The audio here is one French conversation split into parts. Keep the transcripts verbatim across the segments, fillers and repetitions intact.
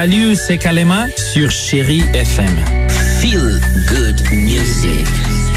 Salut, c'est Kalema sur Chérie F M. Feel good music.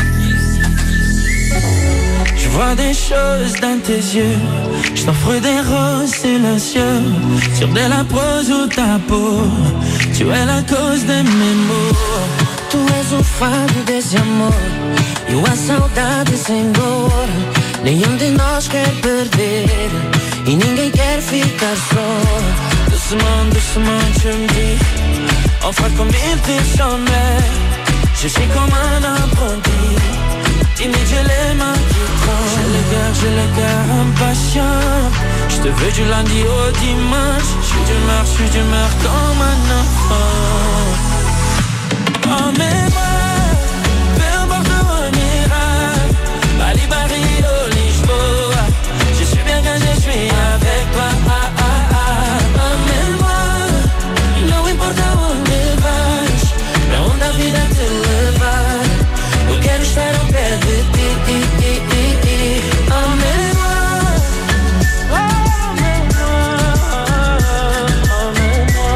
Je vois des choses dans tes yeux. Je t'offre des roses silencieux. Sur de la prose ou ta peau. Tu es la cause de mes maux. Tu és o fado desse amor. Eu a saudade sem dor. Nenhum de nós quer perder. E ninguém quer ficar só. Doucement, doucement tu me dis. On fera comme il te semblait. Je suis comme un apprenti. Timide, j'ai les mains qui tremblent. J'ai le cœur, j'ai le cœur impatient. Je te veux du lundi au dimanche. Je suis d'humeur, je suis d'humeur comme un enfant. Emmène-moi, peu importe où on ira. Bali, Barrio, Lisboa. Je suis bien quand je suis avec toi. Ah, ah, ah. Emmène-moi, não importa onde vais. Pra onde a vida te levar. Eu quero estar ao pé de ti. Emmène-moi, emmène-moi, emmène-moi.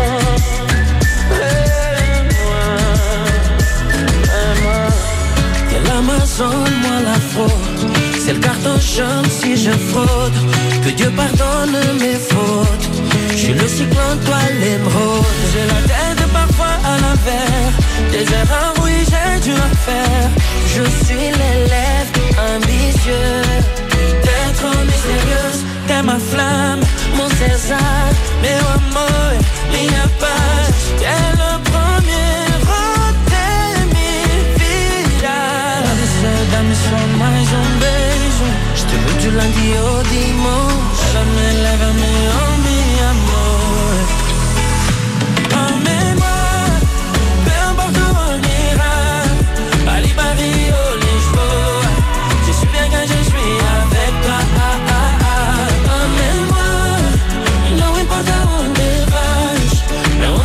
L'Amazone, moi la fraude. C'est le carton jaune si je fraude. Que Dieu pardonne mes fautes. Je suis le cyclone, toi l'émeraude. J'ai la tête parfois à l'envers. Des erreurs, oui, j'ai dû en faire. Je suis l'élève ambitieux. T'es trop mystérieuse, t'es ma flamme, mon César. Meu amor, minha paz. T'es le premier dá-me só mais um beijo. Je te veux du lundi au dimanche. Lève-me, lève-me, oh mi amor. Emmène-moi, peu importe où on ira. Bali, Barrio, Lisboa. Je suis bien quand je suis avec toi. Ah, ah, ah. Emmène-moi, não importa onde vais. Pra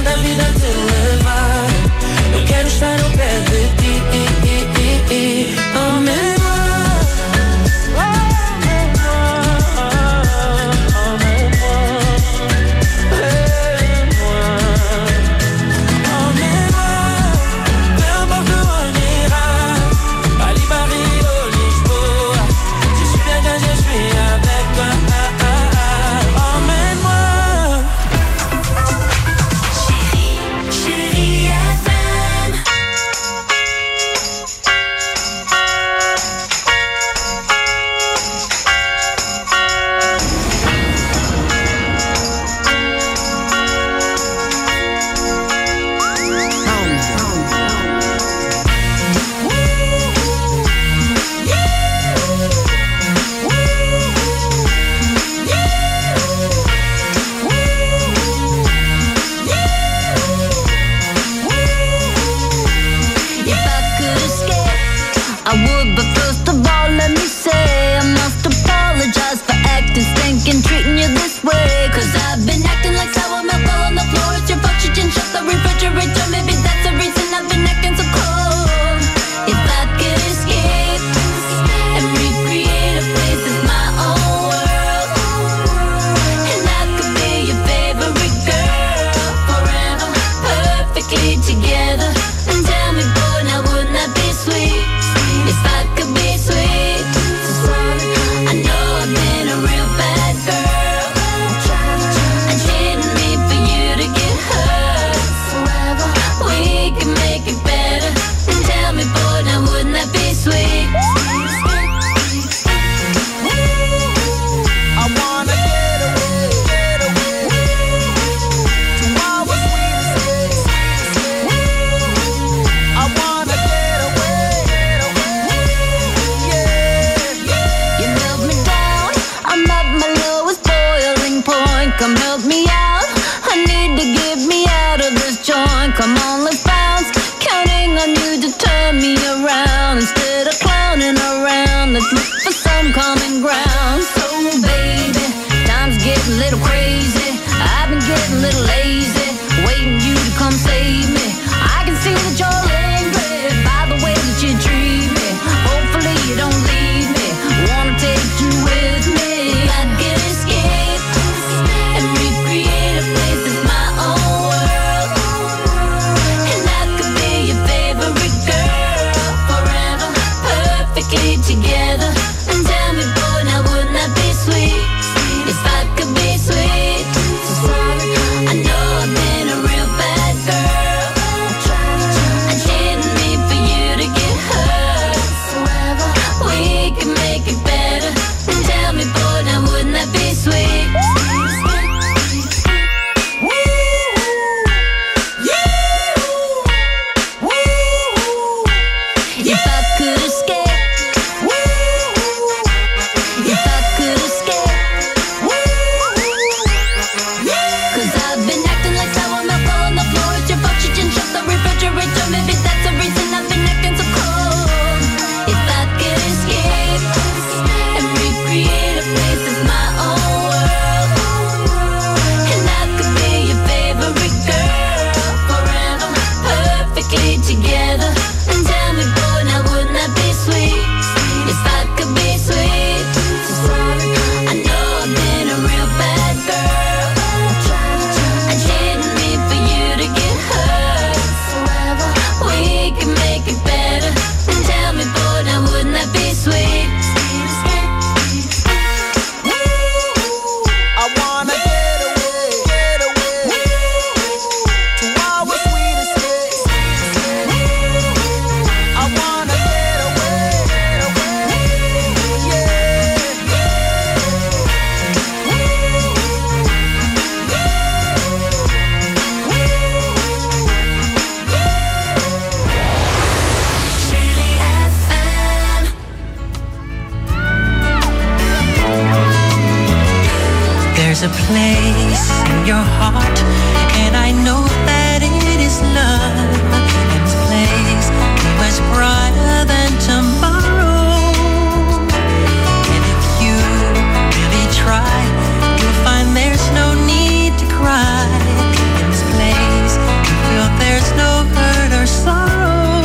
your heart, and I know that it is love, and this place is much brighter than tomorrow. And if you really try, you'll find there's no need to cry. In this place, you feel there's no hurt or sorrow.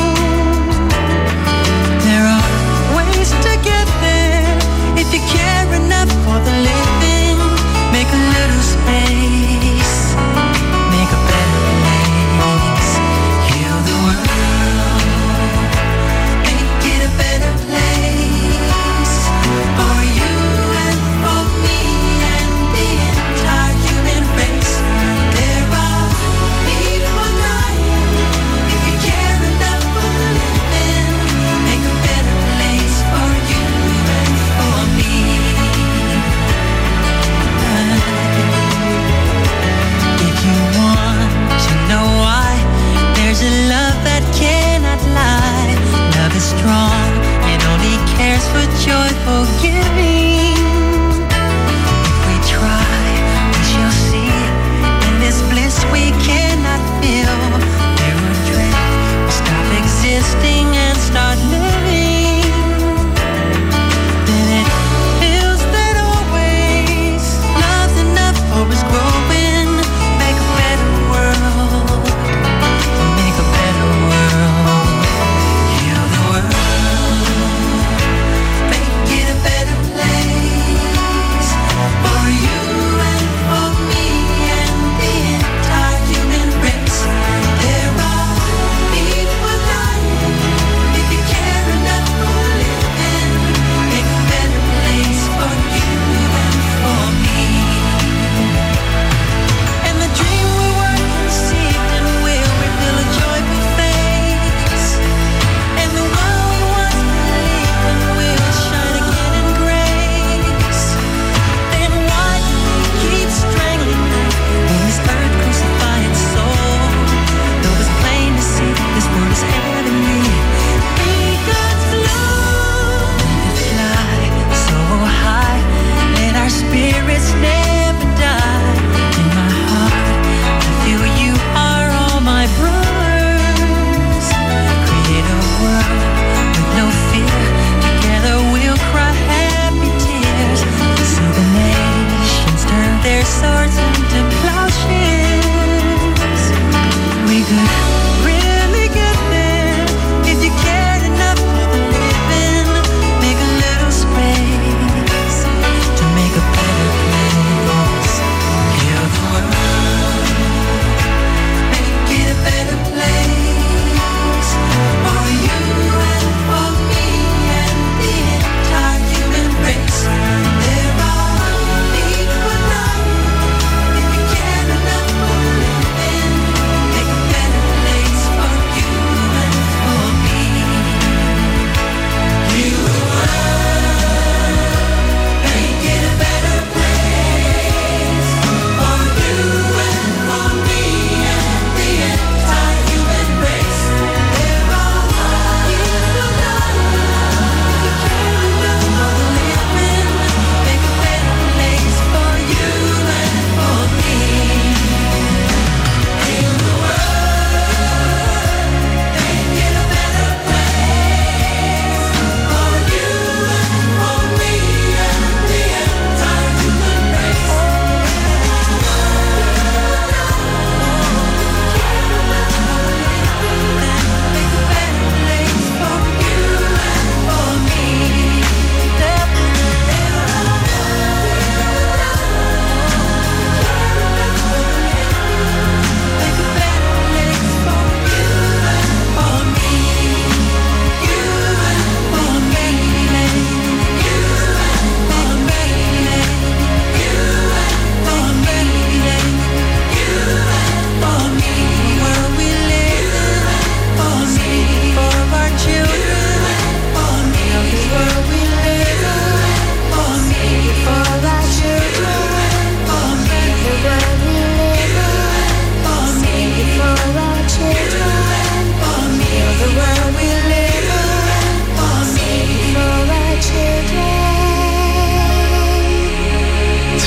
There are ways to get there if you care enough for the living. Make a little space.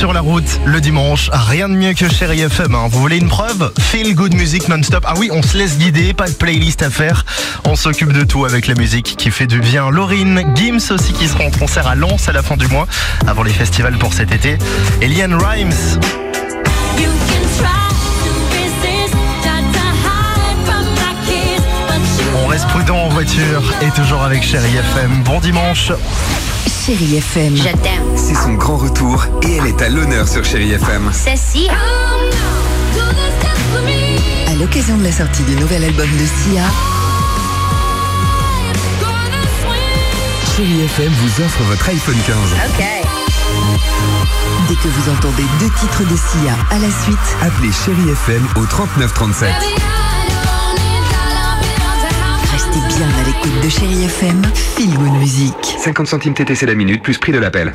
sur la route le dimanche. Rien de mieux que Chérie F M. Hein. Vous voulez une preuve? Feel good music non-stop. Ah oui, on se laisse guider, pas de playlist à faire. On s'occupe de tout avec la musique qui fait du bien. Lauryn, Gims aussi qui sera en concert à Lens à la fin du mois, avant les festivals pour cet été. Et LeAnn Rimes. On reste prudent en voiture et toujours avec Chérie F M. Bon dimanche. Chérie F M. Je t'aime. C'est son grand retour et elle est à l'honneur sur Chérie F M. Cécile. À l'occasion de la sortie du nouvel album de Sia, Chérie F M vous offre votre iPhone quinze. Ok. dès que vous entendez deux titres de Sia à la suite, Appelez Chérie F M au trente-neuf trente-sept. Restez bien à l'écoute de Chérie F M. Feel good music. cinquante centimes T T C la minute plus prix de l'appel.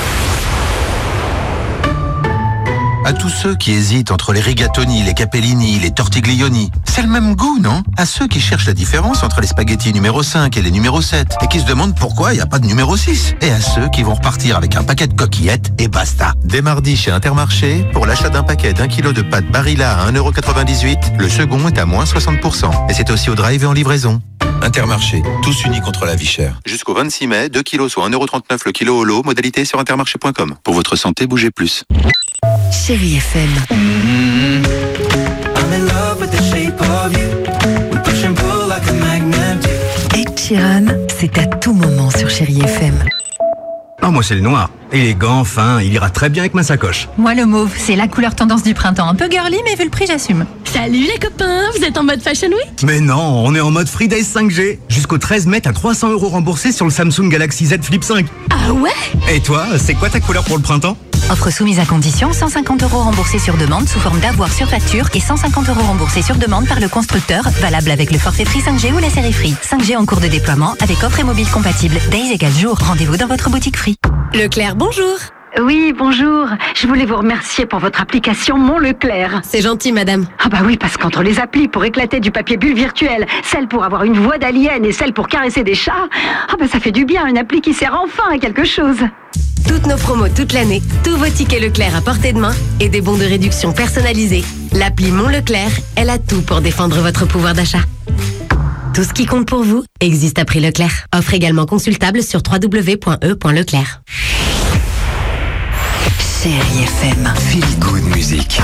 À tous ceux qui hésitent entre les rigatoni, les capellini, les tortiglioni, c'est le même goût, non? À ceux qui cherchent la différence entre les spaghettis numéro cinq et les numéro sept et qui se demandent pourquoi il n'y a pas de numéro six. Et à ceux qui vont repartir avec un paquet de coquillettes et basta. Dès mardi chez Intermarché, pour l'achat d'un paquet d'un kilo de pâtes Barilla à un euro quatre-vingt-dix-huit, le second est à moins soixante pour cent. Et c'est aussi au drive et en livraison. Intermarché, tous unis contre la vie chère. Jusqu'au vingt-six mai, deux kilos soit un euro trente-neuf le kilo au lot, modalité sur intermarché point com. Pour votre santé, bougez plus. Chérie F M. I'm in love with the shape of you. We push and pull like a magnet. Ed Sheeran, c'est à tout moment sur Chérie F M. Ah, moi c'est le noir. Élégant, fin, il ira très bien avec ma sacoche. Moi le mauve, c'est la couleur tendance du printemps. Un peu girly, mais vu le prix, j'assume. Salut les copains, vous êtes en mode Fashion Week? Mais non, on est en mode Free Days cinq G. Jusqu'au treize mai, t'as trois cents euros remboursés sur le Samsung Galaxy Z Flip cinq. Ah ouais? Et toi, c'est quoi ta couleur pour le printemps? Offre soumise à condition, cent cinquante euros remboursés sur demande sous forme d'avoir sur facture et cent cinquante euros remboursés sur demande par le constructeur, valable avec le forfait Free cinq G ou la série Free. cinq G en cours de déploiement avec offre et mobile compatible. Days égale jour. Rendez-vous dans votre boutique Free. Leclerc, bonjour. Oui, bonjour. Je voulais vous remercier pour votre application Mon Leclerc. C'est gentil, madame. Ah bah oui, parce qu'entre les applis pour éclater du papier bulle virtuel, celle pour avoir une voix d'alien et celle pour caresser des chats, ah bah ça fait du bien, une appli qui sert enfin à quelque chose. Toutes nos promos toute l'année, tous vos tickets Leclerc à portée de main et des bons de réduction personnalisés. L'appli Mon Leclerc, elle a tout pour défendre votre pouvoir d'achat. Tout ce qui compte pour vous existe à prix Leclerc. Offre également consultable sur w w w point e point leclerc. Chérie F M. Feel good music.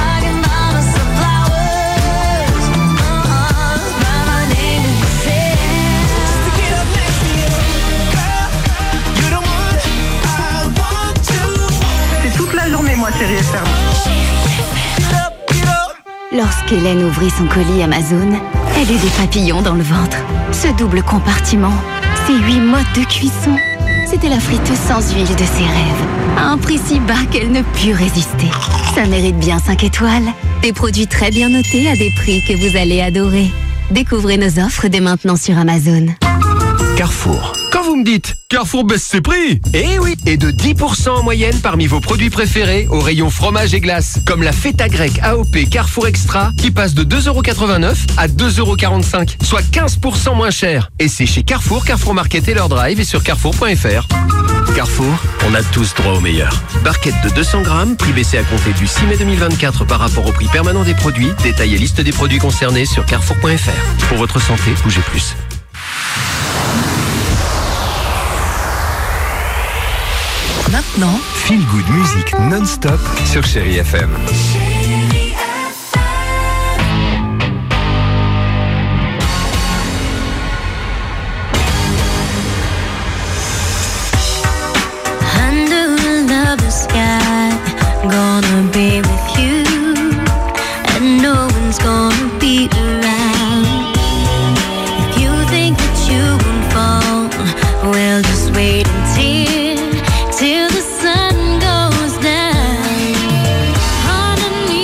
C'est toute la journée, moi, Chérie F M. Lorsqu'Hélène ouvrit son colis Amazon, elle eut des papillons dans le ventre. Ce double compartiment, ces huit modes de cuisson, c'était la friteuse sans huile de ses rêves. À un prix si bas qu'elle ne put résister. Ça mérite bien cinq étoiles. Des produits très bien notés à des prix que vous allez adorer. Découvrez nos offres dès maintenant sur Amazon. Carrefour. Quand vous me dites Carrefour baisse ses prix, eh oui, et de dix pour cent en moyenne parmi vos produits préférés au rayon fromage et glace, comme la feta grecque A O P Carrefour Extra qui passe de deux euros quatre-vingt-neuf à deux euros quarante-cinq, soit quinze pour cent moins cher. Et c'est chez Carrefour, Carrefour Market et leur drive et sur carrefour point f r. Carrefour, on a tous droit au meilleur. Barquette de deux cents grammes, prix baissé à compter du six mai deux mille vingt-quatre par rapport au prix permanent des produits. Détail et liste des produits concernés sur carrefour point f r. Pour votre santé, bougez plus. Maintenant, Feel good music non-stop sur Chérie F M. Gonna be with you, and no one's gonna be around. If you think that you won't fall, well, just wait until till the sun goes down. Underneath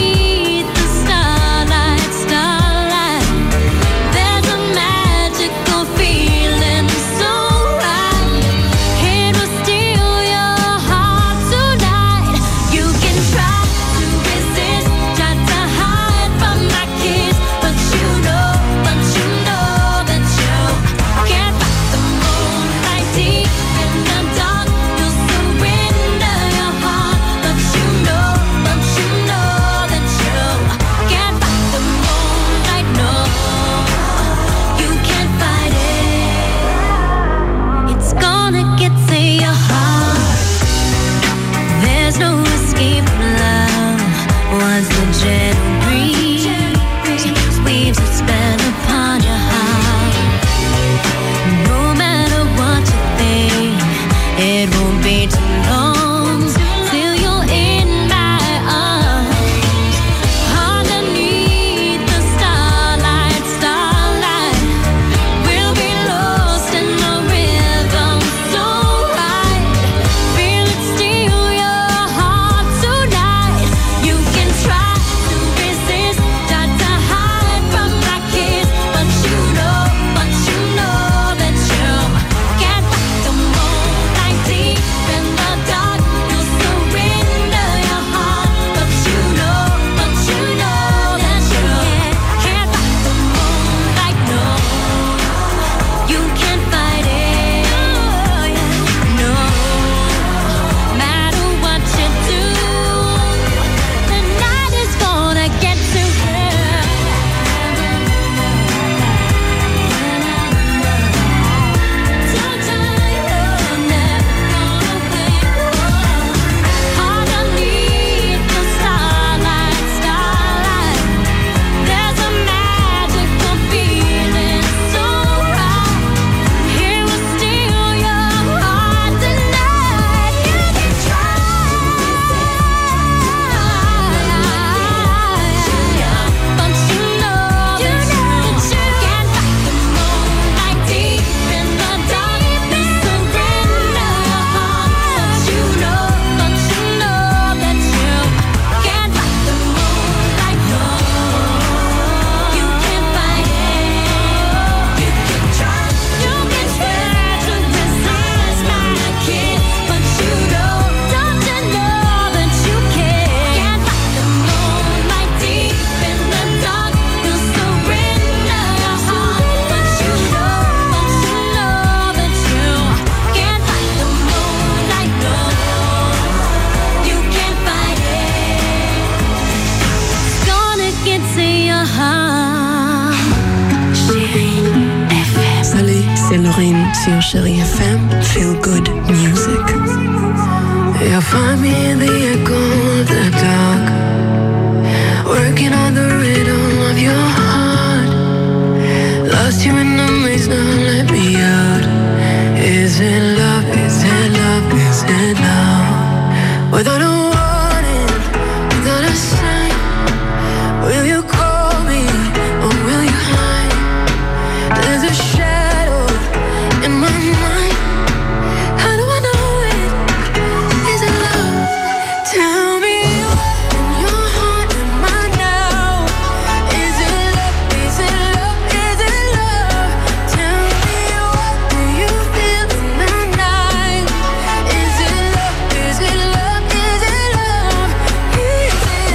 Chérie F M, feel good music. You'll find me in the echo of the dark, working on the rhythm of your heart. Lost you in the maze, now let me out. Is it love, is it love, is it love? Without a warning, without a sign, will you call me or will you hide? There's a shadow in my mind. How do I know it? Is it love? Tell me what in your heart am I now? Is it love? Is it love? Is it love? Tell me what do you feel in the night? Is it love? Is it love? Is it love? Is it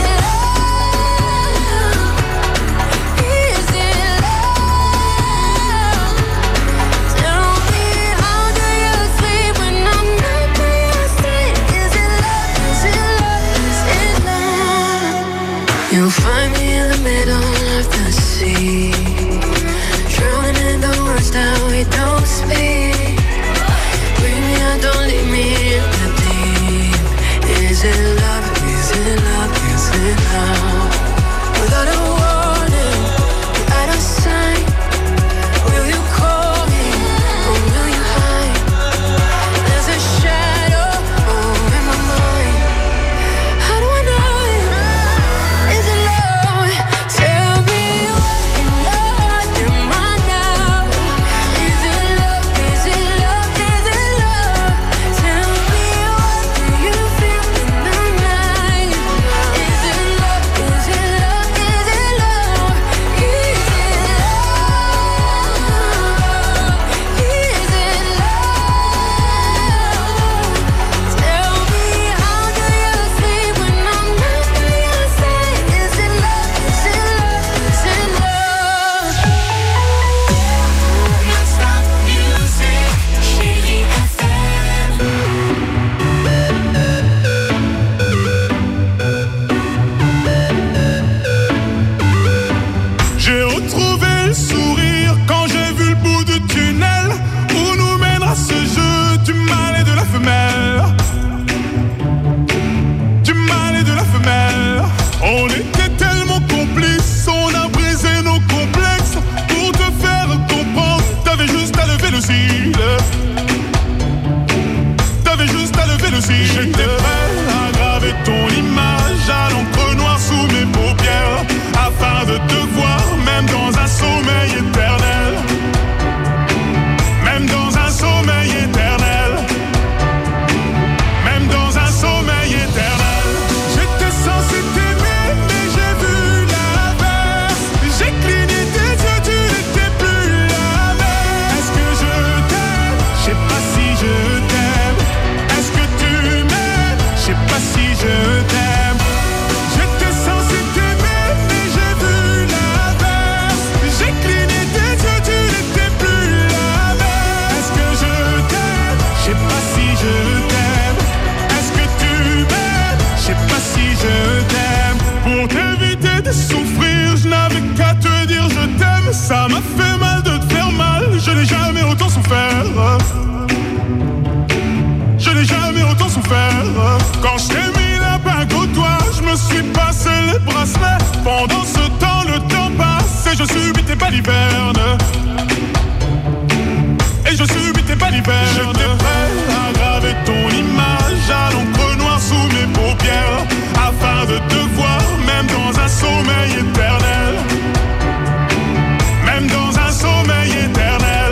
love? Is it love? Tell me how do you sleep when I'm not by your side? Is it love? Is it love? Is it love? You'll find me in the middle of the sea, drowning in the words that we don't speak. Bring me out, don't leave me in the deep. Is it love? Is it love? Is it love? Without a warning, without a sign, will you call me or will you hide? There's a shadow oh, in my mind. How do I know it? Is it love? Tell me what in your heart am I now? Is it love? Is it love? Is it love? Tell me what do you feel in the night? Is it love? Is it love? Is it love? Is it love? Is it love? Tell me how do you sleep when I'm not by your side? Is it love? Is it love? Is it love? Non-stop music, Chérie F M. J'ai retrouvé le sourire quand j'ai vu le bout du tunnel où nous mènera ce jeu du mâle et de la femelle. Du mâle et de la femelle. On était tellement complices, on a brisé nos complexes pour te faire comprendre. T'avais juste à lever le cil. T'avais juste à lever le cil. J'étais prêt à graver ton image à l'encre noire sous mes paupières afin de te voir même dans un sommeil éternel. Même dans un sommeil éternel. Même dans un sommeil éternel. J'étais censé t'aimer mais j'ai vu l'inverse. J'ai cligné tes yeux, tu n'étais plus la même. Est-ce que je t'aime? Je sais pas si je t'aime. Est-ce que tu m'aimes? Je sais pas si je t'aime. J'étais censé t'aimer mais j'ai vu l'inverse. J'ai cligné tes yeux, tu n'étais plus la même. Est-ce que je t'aime? Je sais pas si je t'aime. Est-ce que tu m'aimes? Je sais pas si je t'aime. Pour t'éviter de souffrir, je n'avais qu'à te dire je t'aime. Ça m'a fait mal de te faire mal. Je n'ai jamais autant souffert. Je n'ai jamais autant souffert. Quand je t'ai mis la bague au doigt, je me suis passé les bracelets. Pendant ce temps, le temps passe et je subis tes balivernes. Et je subis tes balivernes. J'étais prêt à graver ton image à l'encre noire sous mes paupières afin de te voir même dans un sommeil éternel. Même dans un sommeil éternel.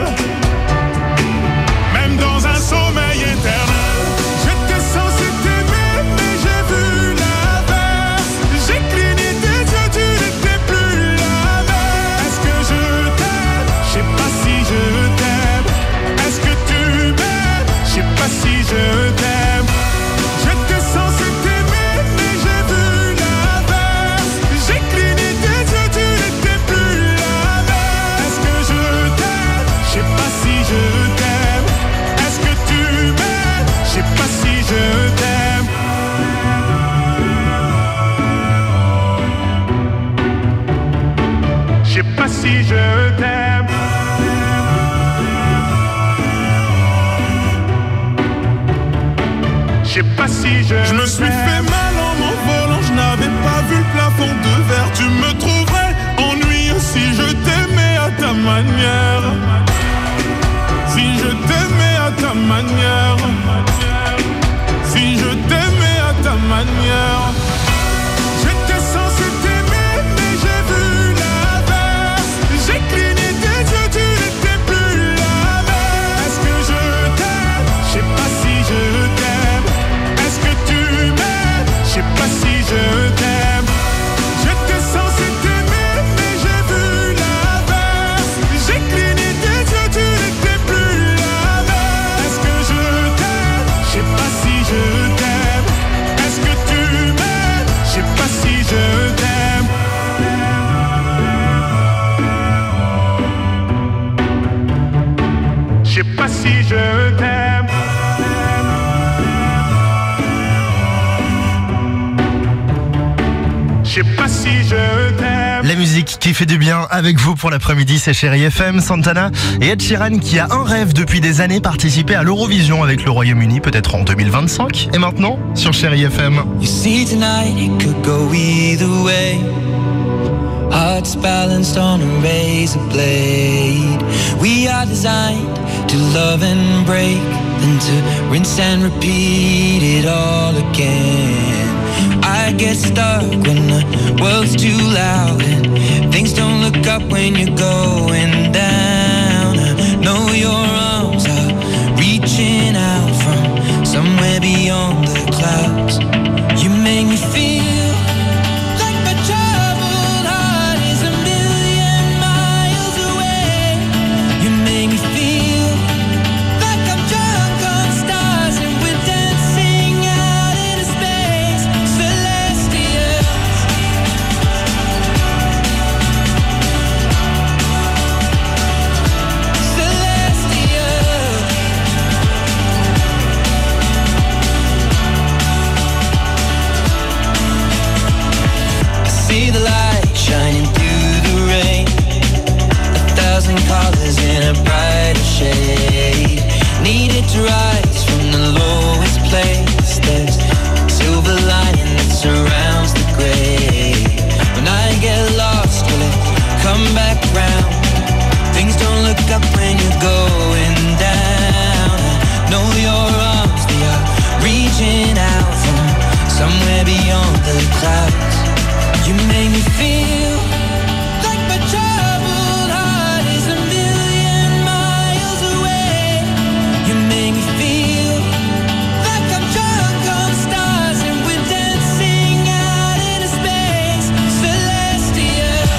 Même dans un sommeil éternel. J'étais censé t'aimer mais j'ai vu l'inverse. J'ai cligné tes yeux, tu n'étais plus la même. Est-ce que je t'aime? Je sais pas si je t'aime. Est-ce que tu m'aimes? Je sais pas si je t'aime. J'étais censé t'aimer mais j'ai vu l'inverse. J'ai cligné tes yeux, tu n'étais plus la même. Est-ce que je t'aime? Je sais pas si je t'aime. Est-ce que tu m'aimes? Je sais pas si je t'aime. Je sais pas si je t'aime. pas si je Je me suis fait mal en m'envolant, je n'avais pas vu le plafond de verre. Tu me trouverais ennuyeux si je t'aimais à ta manière. Si je t'aimais à ta manière. Si je t'aimais à ta manière. J'étais censé t'aimer, mais j'ai vu l'inverse. J'ai cligné tes yeux, tu n'étais plus la même. Est-ce que je t'aime? Je sais pas si je t'aime. Est-ce que tu m'aimes? Je sais pas si je t'aime. J'étais censé t'aimer, mais j'ai vu l'inverse. J'ai cligné tes yeux, tu n'étais plus la même. Est-ce que je t'aime? Je sais pas si je t'aime. Est-ce que tu m'aimes? Je sais pas si je t'aime. Je sais pas si je t'aime. Je sais pas si je t'aime. La musique qui fait du bien avec vous pour l'après-midi, c'est Chérie F M, Santana et Ed Sheeran qui a un rêve depuis des années, participer à l'Eurovision avec le Royaume-Uni, peut-être en deux mille vingt-cinq. Et maintenant, sur Chérie F M. You see tonight it could go either way. Hearts balanced on a razor blade. We are designed to love and break, then to rinse and repeat it all again. I get stuck when the world's too loud and things don't look up when you're going down. I know your arms are reaching out from somewhere beyond the clouds. You make me feel like my troubled heart is a million miles away. You make me feel like I'm drunk on stars and we're dancing out into space. Celestial. Celestial. I see the light shining through the rain. A thousand colors in a brighter shade. Needed to rise from the lowest place. There's silver lining that surrounds the gray. When I get lost, will it come back round? Things don't look up when you're going down. I know your arms, they are reaching out from somewhere beyond the clouds. You make me feel like my troubled heart is a million miles away. You make me feel like I'm drunk on stars and we're dancing out into space. Celestial.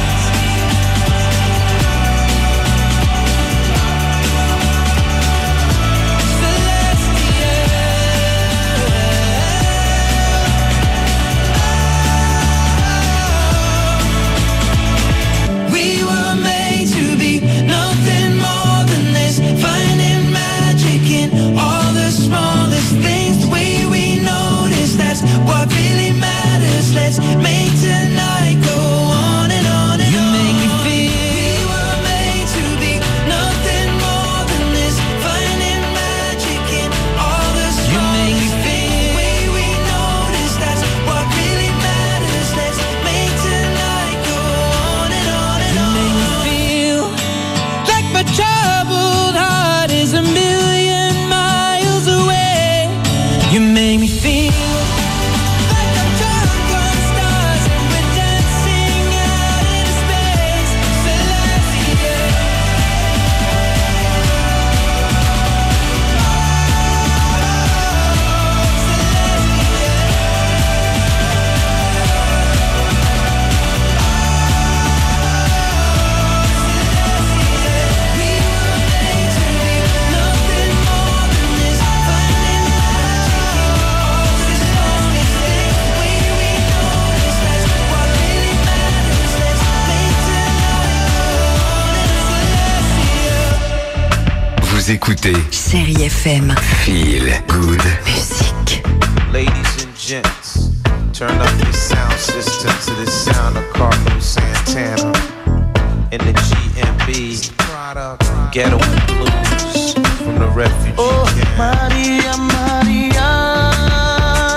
We were made to be nothing more than this, finding magic in all the smallest things. The way we notice, that's what really matters. Let's make tonight go on and on and on. You make me feel we were made to be nothing more than this, finding magic in all the smallest things. You make me feel the way we notice, that's what really matters. Let's make tonight go on and on and on. You make me feel like my troubled heart is a million miles away. You make me feel like I'm drunk on stars and we're dancing out into space. Celestial. Vous écoutez Chérie F M. Feel Good. Musique. Ladies and gents, turn up your sound system to the sound of Carlos Santana in the G M B Ghetto Blues from the refugee Oh, camp. Maria, Maria,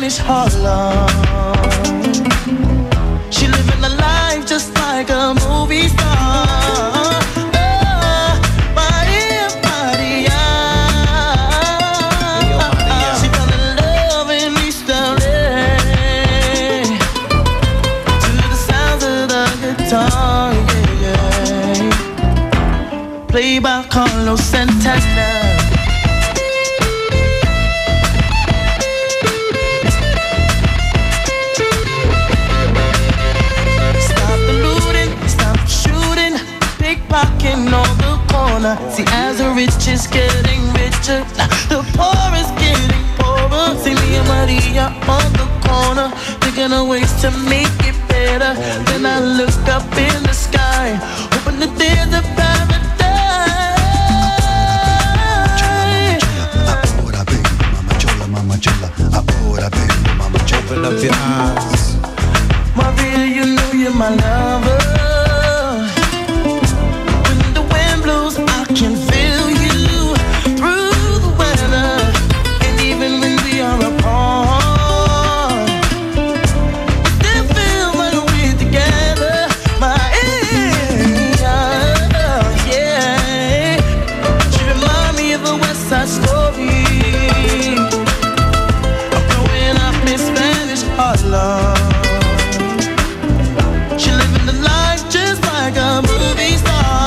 Spanish Harlem. She living a life just like a movie star. Oh, Maria, Maria. She fell in love in East L A to the sounds of the guitar, yeah, yeah. Played by Carlos Santana. Pickpocketing on the corner. See, as the rich is getting richer, the poor is getting poorer. See me and Maria on the corner, thinking of ways to make it better. Then I look up in the sky, hoping that there's a paradise. Open up your eyes, Maria, you know you're my lover. I can feel you through the weather, and even when we are apart, we still feel like we're together. My yeah, yeah. She reminds me of a West Side Story, of growing up in Spanish Harlem. She living the life just like a movie star.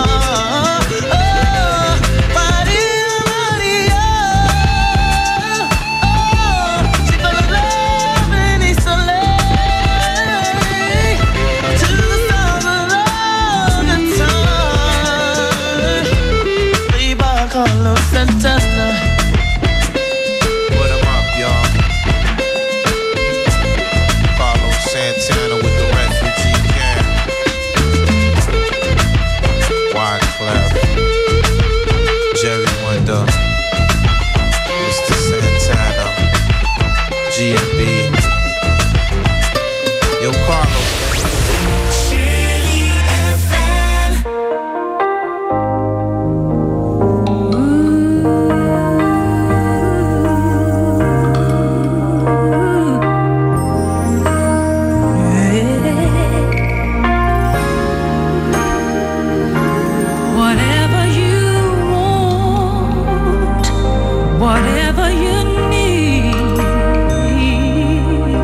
Santana. What am up, y'all? Carlos Santana with the refugee camp. Wyclef, Jerry Wonder, Mister Santana, G M B. Yo, Carlos. Whatever you need,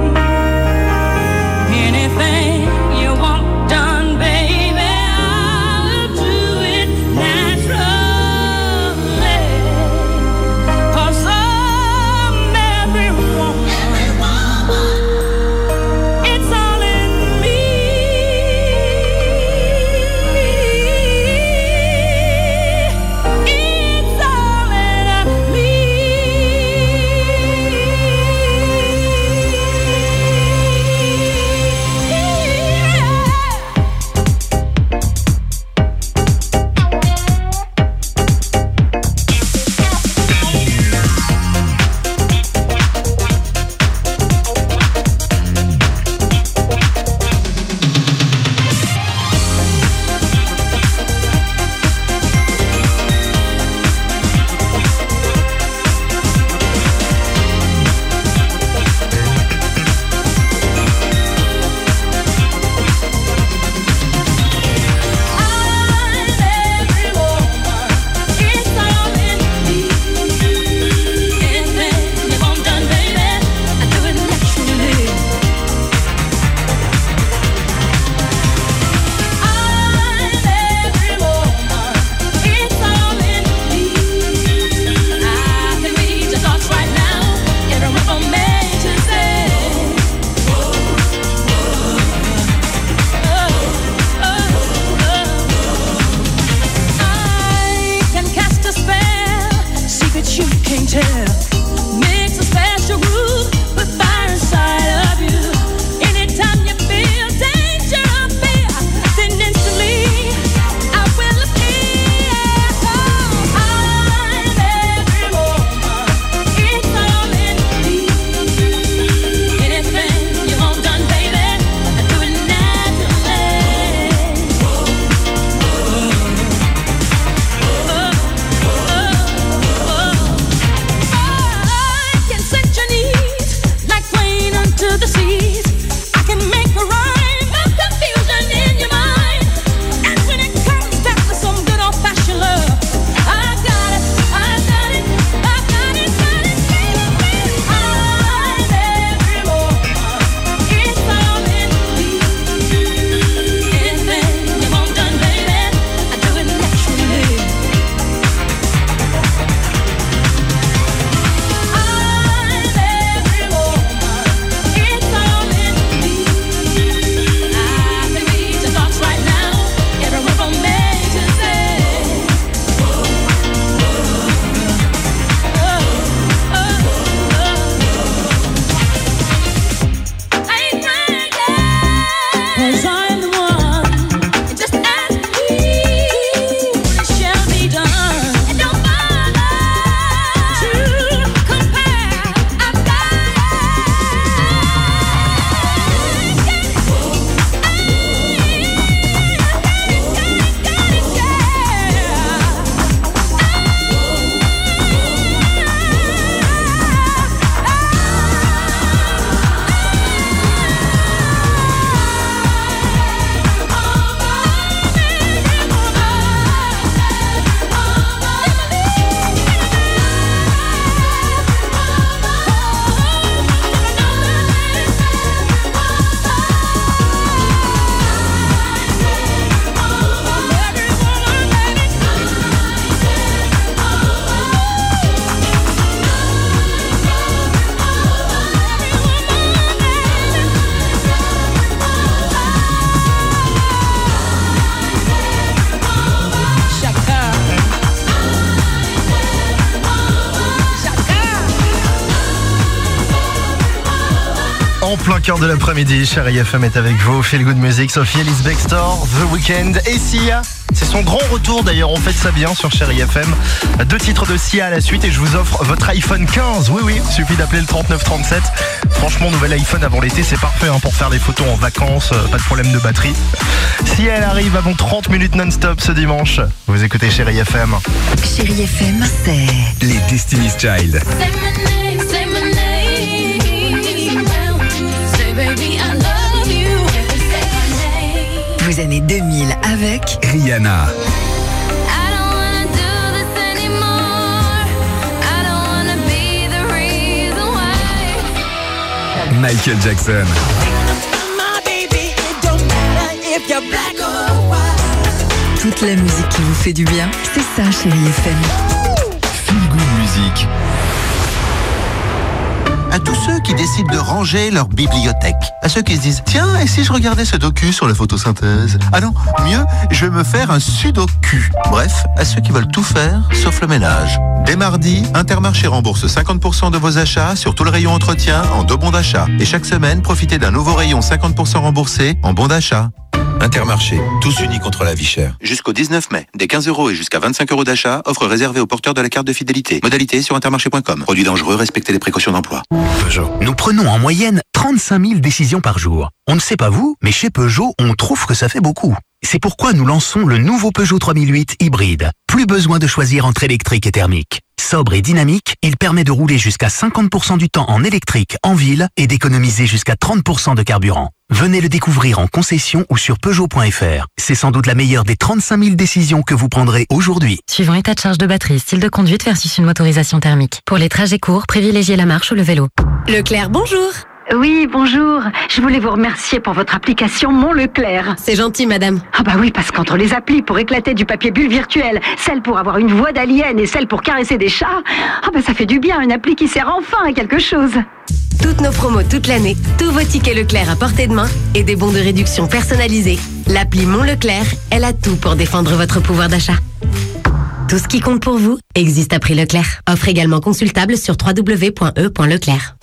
En plein cœur de l'après-midi, Chérie F M est avec vous. Feel Good Music, Sophie Ellis Bextor, The Weeknd et Sia. C'est son grand retour d'ailleurs, on fête ça bien sur Chérie F M. Deux titres de Sia à la suite et je vous offre votre iPhone quinze. Oui oui, suffit d'appeler le trente-neuf trente-sept. Franchement, nouvel iPhone avant l'été, c'est parfait hein, pour faire des photos en vacances, euh, pas de problème de batterie. Sia elle arrive avant trente minutes non-stop ce dimanche. Vous écoutez Chérie F M. Chérie F M, c'est Les Destiny's Child. vos années deux mille avec Rihanna. Michael Jackson. toute la musique qui vous fait du bien. C'est ça, Chérie F M. Feel Good Music. À tous ceux qui décident de ranger leur bibliothèque. À ceux qui se disent, tiens, et si je regardais ce docu sur la photosynthèse? Ah non, mieux, je vais me faire un sudoku. Bref, à ceux qui veulent tout faire, sauf le ménage. Dès mardi, Intermarché rembourse cinquante pour cent de vos achats sur tout le rayon entretien en deux bons d'achat. Et chaque semaine, profitez d'un nouveau rayon cinquante pour cent remboursé en bons d'achat. Intermarché, tous unis contre la vie chère. Jusqu'au dix-neuf mai, des quinze euros et jusqu'à vingt-cinq euros d'achat, offre réservée aux porteurs de la carte de fidélité. Modalité sur intermarché point com. Produit dangereux, respectez les précautions d'emploi. Peugeot. Nous prenons en moyenne trente-cinq mille décisions par jour. On ne sait pas vous, mais chez Peugeot, on trouve que ça fait beaucoup. C'est pourquoi nous lançons le nouveau Peugeot trois mille huit hybride. Plus besoin de choisir entre électrique et thermique. Sobre et dynamique, il permet de rouler jusqu'à cinquante pour cent du temps en électrique en ville et d'économiser jusqu'à trente pour cent de carburant. Venez le découvrir en concession ou sur Peugeot point F R. C'est sans doute la meilleure des trente-cinq mille décisions que vous prendrez aujourd'hui. Suivant état de charge de batterie, style de conduite versus une motorisation thermique. Pour les trajets courts, privilégiez la marche ou le vélo. Leclerc, bonjour. Oui, bonjour. Je voulais vous remercier pour votre application Mon Leclerc. C'est gentil, madame. Ah bah oui, parce qu'entre les applis pour éclater du papier bulle virtuel, celle pour avoir une voix d'alien et celle pour caresser des chats, ah bah ça fait du bien, une appli qui sert enfin à quelque chose. Toutes nos promos toute l'année, tous vos tickets Leclerc à portée de main et des bons de réduction personnalisés. L'appli Mon Leclerc, elle a tout pour défendre votre pouvoir d'achat. Tout ce qui compte pour vous existe à prix Leclerc. Offre également consultable sur w w w point e point leclerc.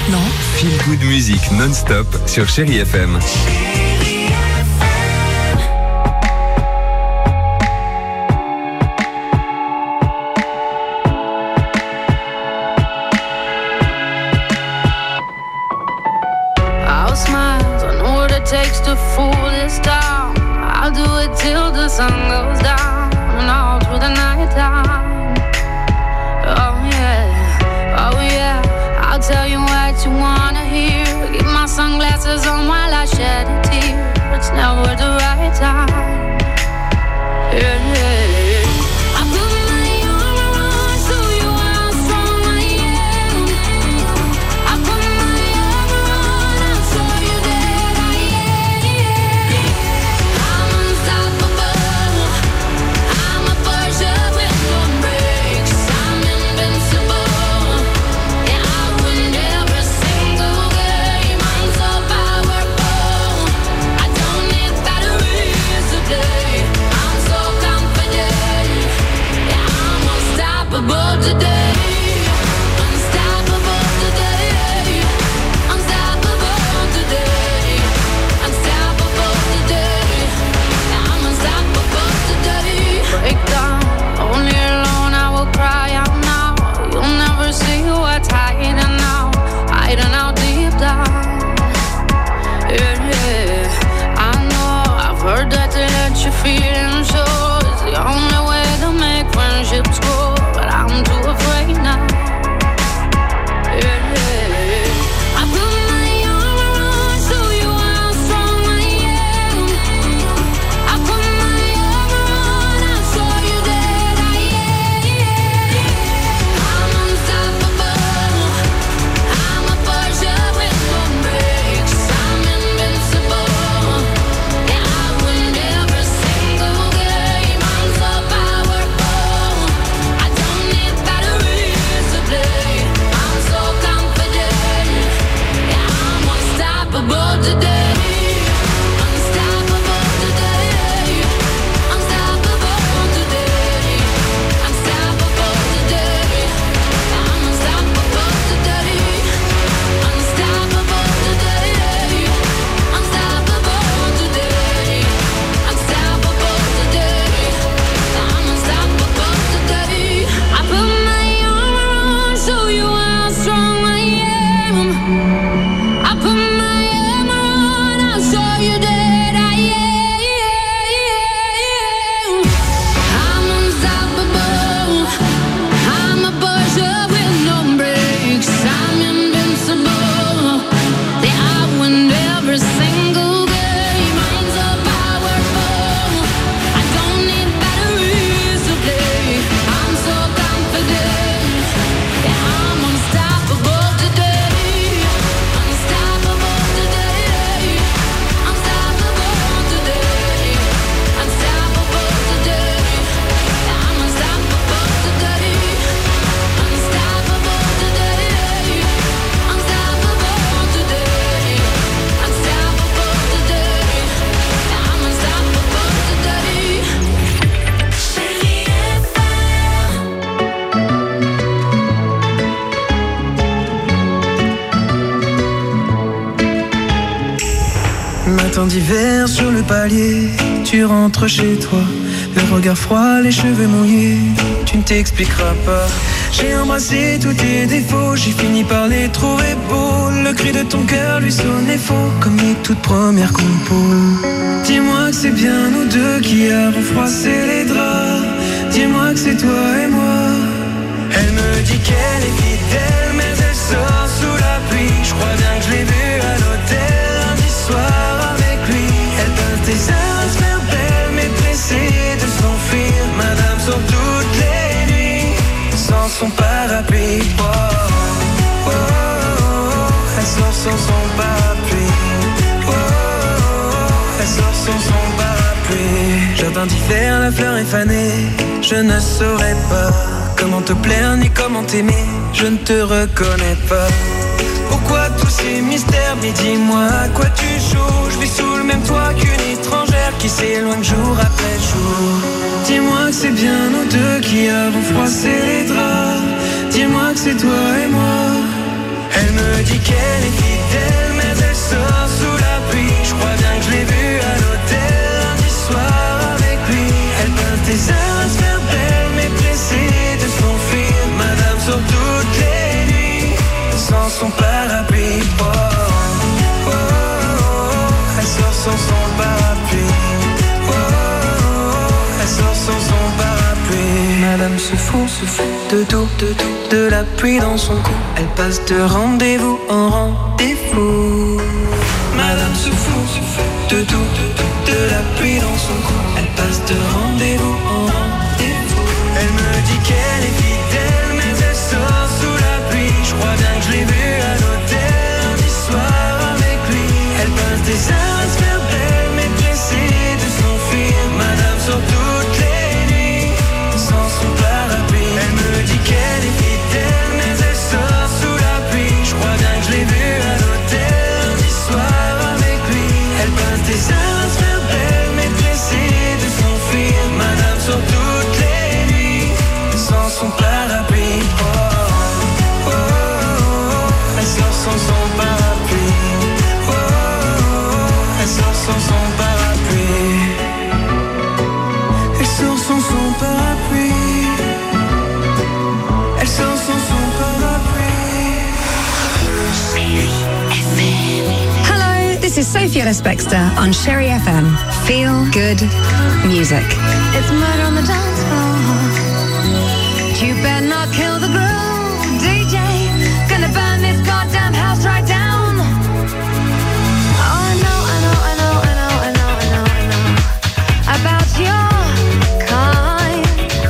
maintenant. Feel Good Music non-stop sur Chérie F M. I'll smile, I know what it takes to fool this town. I'll do it till the sun goes down and all through the night time. Oh yeah, oh yeah, I'll tell you what you wanna hear. Keep my sunglasses on while I shed a tear. It's never the right time. Yeah, yeah. I put my arm around, show you how strong I am. I put my arm around, I'll show you that I am. I'm unstoppable. I'm a Porsche with no brakes. I'm invincible. Yeah, I win every single game. I'm so powerful. I don't need batteries to play. I'm so confident. Yeah, I'm unstoppable today. Unstoppable today. Unstoppable today. Unstoppable today. Yeah, I'm unstoppable today. Break down, only alone I will cry out now. You'll never see what's hiding now, hiding out deep down. Yeah, yeah. I know, I've heard that to let your feelings show is the only way to make friendships grow, but I'm too afraid now. Yeah, yeah. I put my arm around, show you how strong I am. I put my arm around, I'll show you that I am. I'm unstoppable. I'm a Porsche with no brakes. I'm invincible. Yeah, I win every single game. I'm so powerful. I don't need batteries to play. I'm so confident. Yeah, I'm unstoppable today. Unstoppable today. Unstoppable today. Unstoppable today. I'm unstoppable today. Unstoppable today. Unstoppable today. Unstoppable today. I'm unstoppable today. I put my arm around, show you how strong I am. I put my arm around, I'll show you that I am. I'm unstoppable. I'm a Porsche with no brakes. I'm invincible. Yeah, I win every single game. I'm so powerful. I don't need batteries to play. I'm so confident. Yeah, I'm unstoppable today. Unstoppable today. Unstoppable today. Unstoppable today. Yeah, I'm unstoppable today. Unstoppable today. Unstoppable today. Unstoppable today. Yeah, I'm unstoppable today. Chérie F Matin d'hiver sur le palier, tu rentres chez toi, le regard froid, les cheveux mouillés, tu ne t'expliqueras pas. J'ai embrassé tous tes défauts, j'ai fini par les trouver beaux. Le cri de ton cœur lui sonnait faux, comme les toutes premières compos. Dis-moi que c'est bien nous deux qui avons froissé les draps. Dis-moi que c'est toi et moi. Elle me dit qu'elle est fidèle, mais elle sort sous la pluie. Je crois bien que je l'ai vue à l'hôtel lundi soir avec lui. Elle peint tes heures, se faire belle, mais pressée de s'enfuir. Madame sort toutes les nuits sans son parapluie. Oh, oh, oh, oh. Elle sort sans son parapluie. Oh, oh, oh. Elle sort sans son parapluie. Jardin d'hiver, la fleur est fanée. Je ne saurais pas comment te plaire ni comment t'aimer. Je ne te reconnais pas. Pourquoi tous ces mystères? Mais dis-moi à quoi tu joues. Je vis sous le même toit qu'une étrangère qui s'éloigne jour après jour. Dis-moi que c'est bien nous deux qui avons froissé les draps. Dis-moi que c'est toi et moi. Elle me dit qu'elle est fidèle, mais elle sort sous la pluie. Je crois bien que je l'ai vue à l'hôtel lundi soir avec lui. Elle peint tes heures à se faire belle, mais pressée de s'enfuir. Madame sort toutes les nuits sans son parapluie. Oh, oh, oh, oh. Elle sort sans son parapluie. Oh, oh, oh. Elle sort sans son parapluie. Madame se fout, se fout de tout, de tout, de la pluie dans son cou. Elle passe de rendez-vous en rendez-vous. Madame se fout, se fout de tout, de tout, de la pluie dans son cou. Elle passe de rendez-vous en rendez-vous. Elle me dit qu'elle est fidèle, mais elle sort sous la pluie. Je crois bien que je l'ai vue à l'hôtel lundi soir avec lui. Elle passe des heures à se faire belle, mais pressée de s'enfuir. Madame sort toutes les nuits sans son parapluie. Elle me dit qu'elle est fidèle, mais elle sort sous la pluie. Je crois bien que je l'ai vue à l'hôtel lundi soir avec lui. Elle passe des heures à se faire belle, mais pressée de s'enfuir. Madame sort toutes les nuits sans son parapluie. Oh, oh, oh, oh. Elle sort sans son parapluie. Oh, oh, oh. Elle sort sans son parapluie. Elle sort sans son parapluie. Elle sort sans son parapluie. Hello, this is Sophie Ellis-Bextor on Sherry F M. Feel good music. It's murder on the dance floor. You better not kill the groove, D J. Gonna burn this goddamn house right down. Oh, I know, I know, I know, I know, I know, I know, I know about your kind.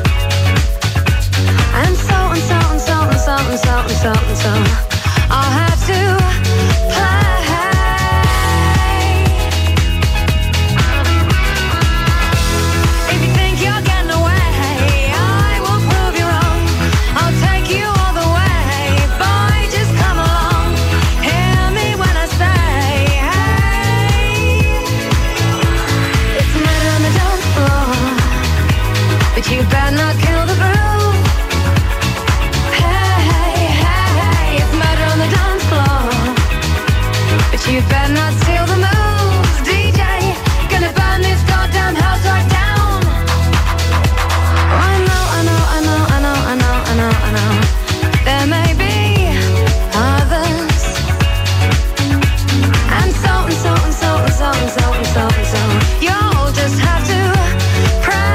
And so and so and so and so and so and so and so I'll have to play. If you think you're getting away, I will prove you wrong. I'll take you all the way. Boy, just come along. Hear me when I say, hey. It's murder on the dance floor, but you better not kill the groove. Hey, hey, hey, it's murder on the dance floor, but you better not steal the moves, D J. Gonna burn this goddamn house right down. I know, I know, I know, I know, I know, I know, I know. There may be others, and so and so and so and so and so and so and so. You'll just have to pray.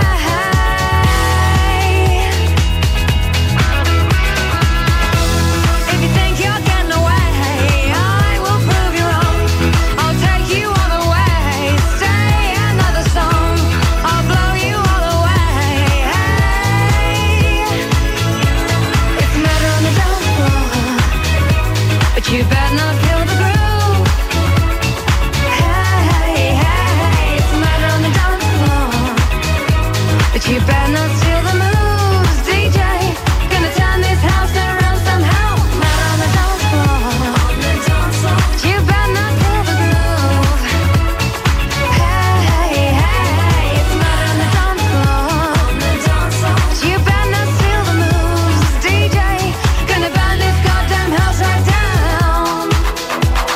If you think you're getting away, I will prove you wrong. I'll take you all the way. Stay another song. I'll blow you all away. Hey. It's murder on the dance floor, but you better not kill the groove. Hey, hey, hey, it's murder on the dance floor, but you better not steal the moves, D J. Gonna turn this house around somehow. Murder on the dance floor, but you better not kill the groove. Hey, hey, hey, it's murder on the dance floor, but you better not steal the moves, D J. Gonna burn this goddamn house right down.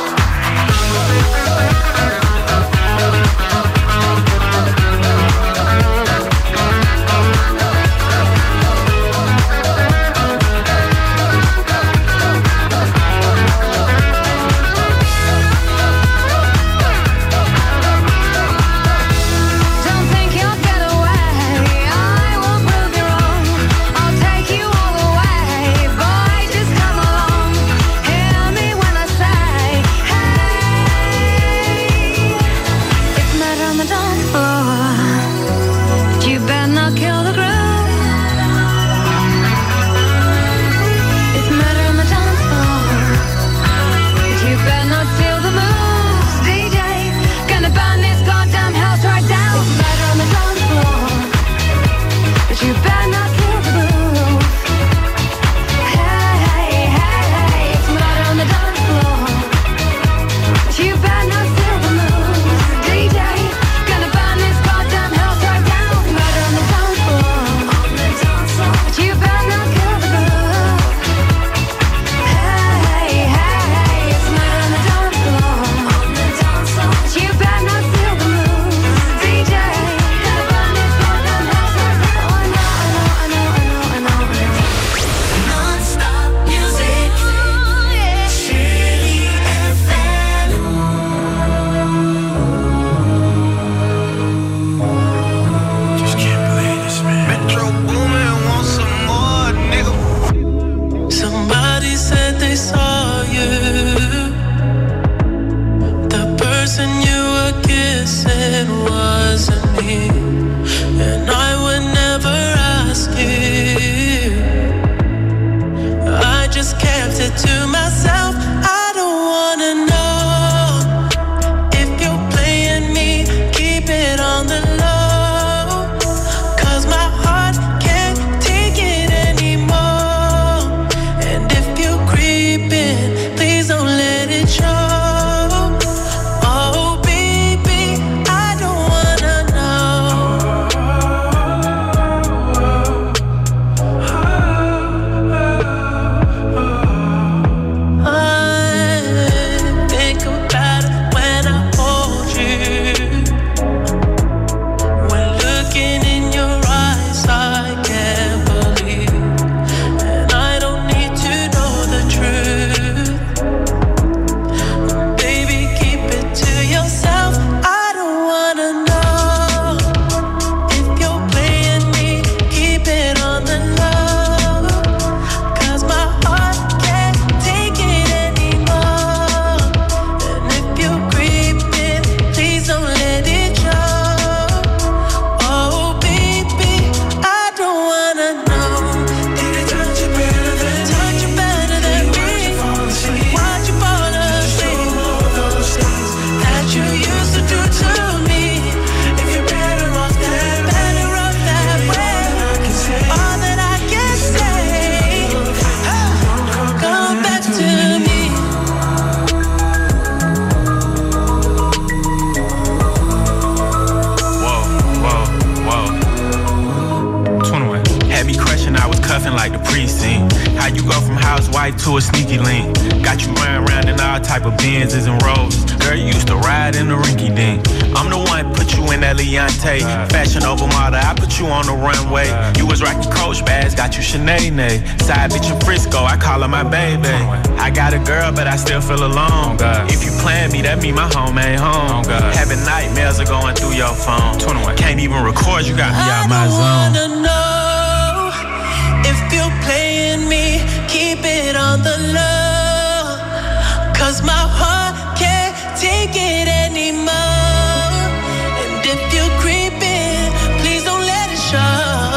a sneaky link. Got you running around in all type of Benzes and Rolls. Girl, you used to ride in the rinky dink. I'm the one put you in that Leontay. Fashion over model, I put you on the runway. You was rocking Coach bags, got you Sinead. Side bitch in Frisco, I call her my baby. I got a girl, but I still feel alone. If you plan me, that mean my home ain't home. Having nightmares are going through your phone. Can't even record, you got me out my zone. I wanna know if you're playing me, keep it on the low. Cause my heart can't take it anymore. And if you're creeping, please don't let it show.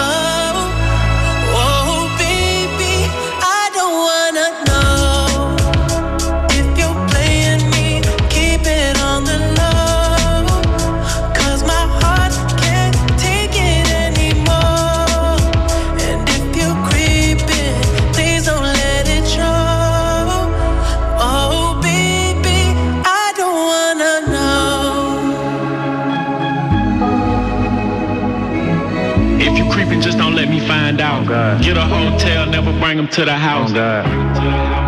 Oh baby, I don't wanna know if you're playing me, keep it on the low. Cause my heart can't take it anymore. And if you're creeping, please don't let it show. Oh baby, I don't wanna know. If you creeping, just don't let me find out. Get a hotel, never bring them to the house.